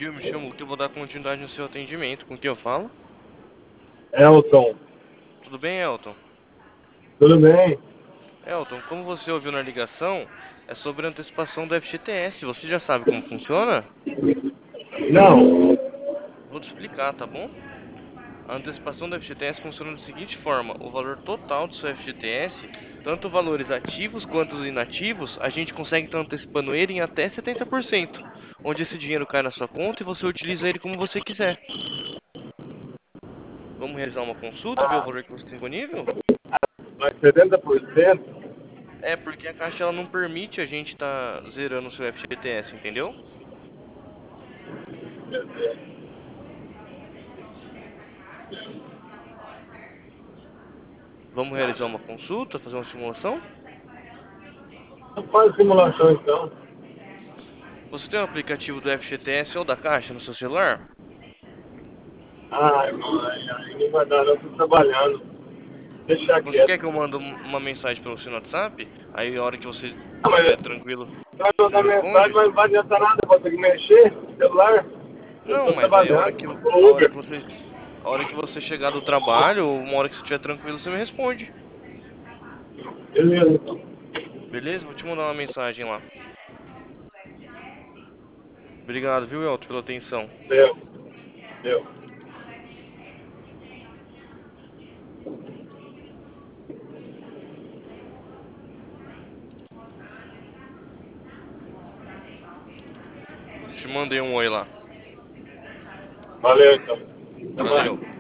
dia, eu me chamo Luke, eu vou dar continuidade no seu atendimento. Com quem eu falo? Elton, Tudo bem, Elton? tudo bem? Elton, como você ouviu na ligação, é sobre a antecipação do FGTS. Você já sabe como funciona? Não. Vou te explicar, tá bom? A antecipação do FGTS funciona da seguinte forma: o valor total do seu FGTS, tanto valores ativos quanto os inativos, a gente consegue estar antecipando ele em até 70%, onde esse dinheiro cai na sua conta e você utiliza ele como você quiser. Vamos realizar uma consulta, ver o Ah, valor que você tem disponível? mas 70%? É, porque a Caixa ela não permite a gente estar zerando o seu FGTS, entendeu? Vamos realizar uma consulta, fazer uma simulação? Não faz simulação então. Você tem o aplicativo do FGTS ou da Caixa no seu celular? Ai, mãe, aí não vai dar não, tô trabalhando. Deixa Você quer quieto. que eu mande uma mensagem para você no WhatsApp? Aí a hora que você Ah, mas estiver tranquilo, vai você mandar me mensagem, responde? mas não vai adiantar nada, eu vou ter que mexer no celular. Eu Não, tô mas aí trabalhando, tô com Uber. a hora que você chegar do trabalho, ou uma hora que você estiver tranquilo, você me responde. Beleza, então. Beleza? Vou te mandar uma mensagem lá. Obrigado, viu, Elton, pela atenção. Deu, deu. Te mandei um oi lá. Valeu então. Até Valeu. mais.